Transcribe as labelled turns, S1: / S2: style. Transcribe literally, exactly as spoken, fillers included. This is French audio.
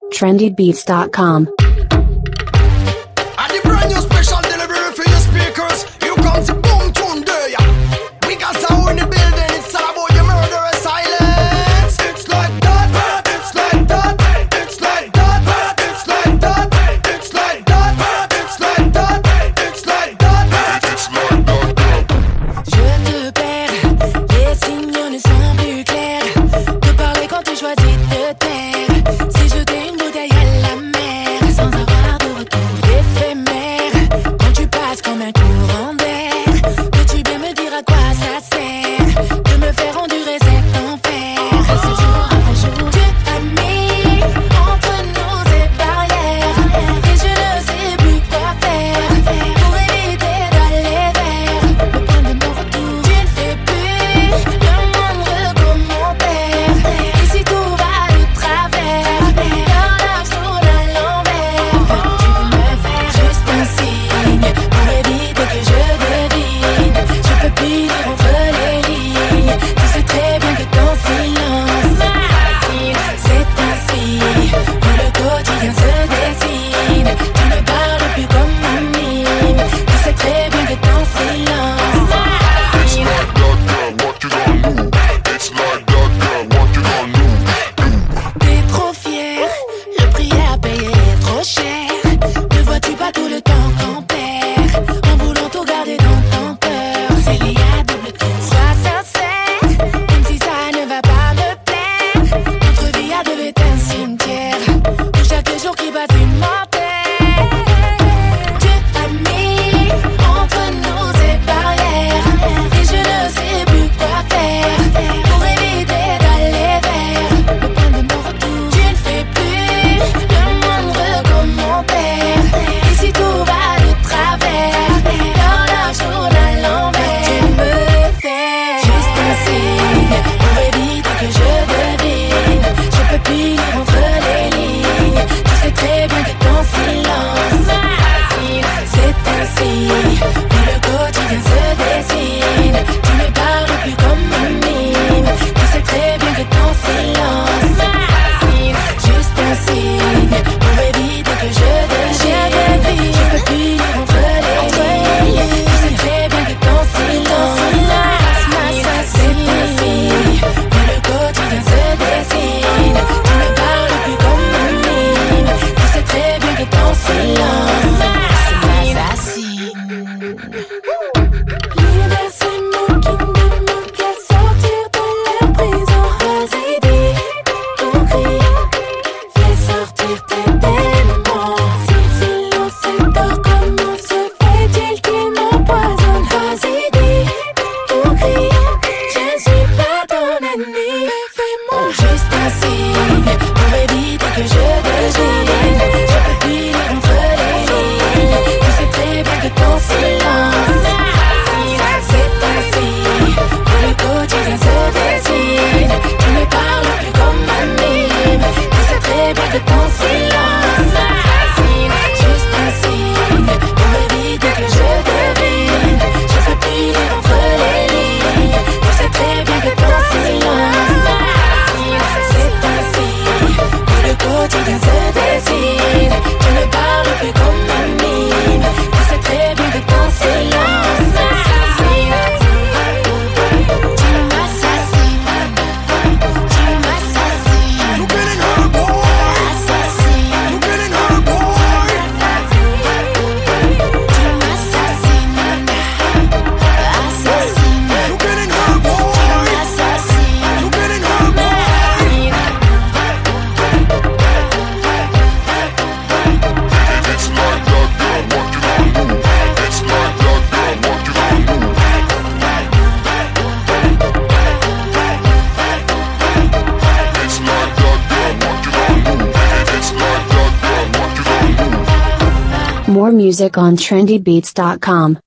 S1: trendy beats dot com.
S2: And the brand new special delivery for your speakers. You come to Boom Tune Day. We got sound in the building. It's all about your murderous silence. It's like that. It's like that. It's like that. It's like that. It's like that. It's like that. It's like that. It's like that.
S3: Je te perds, les signaux ne sont plus clairs. Te parler quand tu choisis de te taire. Si je t'ai une bouteille à la mer, sans avoir de retour éphémère. Quand tu passes comme un courant d'air, peux-tu bien me dire à quoi ça sert de me faire endurer cet enfer? Ce jour après jour, tu as mis entre nous ces barrières, et je ne sais plus quoi faire pour éviter d'aller vers le point de non-retour. Tu ne fais plus le moindre commentaire, et si tout va de travers, dans la journée à l'envers, peux-tu me faire juste un signe pour éviter que je devine? Je peux plus lire entre les lignes, tu sais très bien que ton silence m'affine. C'est ainsi que le quotidien se dessine. Tu ne parles plus comme un mime, tu sais très bien que ton silence m'affine. T'es trop fier, le prix à payer est trop cher. Ne vois-tu pas tout le temps qu'on perd en voulant tout garder dans ton cœur? C'est lié à double tour. Sois sincère, même si ça ne va pas me plaire. Notre vie a devait être un cimetière où chaque jour qui passe une mortelle. Tu as mis entre nous ces barrières, et je ne sais plus quoi faire pour éviter d'aller vers le point de non-retour. Tu ne fais plus le moindre commentaire, et si tout va de travers, dans la journée à l'envers, tu me fais juste un signe pour éviter que je devine. Je peux plus lire entre les lignes, tu sais très bien que ton silence m'affine. C'est ainsi que le quotidien se dessine. Tu ne parles plus comme un mime, tu sais très bien que ton silence m'affine. Juste un signe pour éviter que je devine. Je peux plus lire entre les lignes, tu sais très bien que ton silence m'affine. C'est ainsi que le quotidien se dessine. Tu ne parles plus comme un mime, tu sais très bien que ton silence m'assassine. Libère ces mots qui ne demandent qu'à sortir de leur prison. Vas-y, dis ton cri, fais sortir tes démons. Si le silence est d'or, comment se fait-il qu'il m'empoisonne? Vas-y, dis ton cri, je ne suis pas ton ennemi. Fais-moi juste un signe pour éviter que je devine. Je peux plus lire entre les lignes, tu sais très bien que ton silence m'affine. C'est ainsi que le quotidien se dessine. Tu ne parles plus comme un mime, tu sais très bien que ton silence m'affine. Juste un signe pour éviter que je devine. Je peux plus lire entre les lignes, tu sais très bien que ton silence m'affine. C'est ainsi que le quotidien se dessine. Tu ne parles plus comme un mime, tu sais très bien que ton silence m'assassine. Tu m'assassines, tu m'assassines.
S2: You getting her, boy.
S3: Assassine,
S2: You getting her, boy.
S3: tu m'assassines. Assassine,
S2: You getting her,
S3: tu
S2: boy.
S3: m'assassines.
S2: You getting her, boy.
S4: It's like that, girl, what you gonna do? It's like that, girl, what you gonna do? It's like that, girl, what you gonna do? It's like that, girl, what you gonna do?
S1: More music on trendy beats dot com.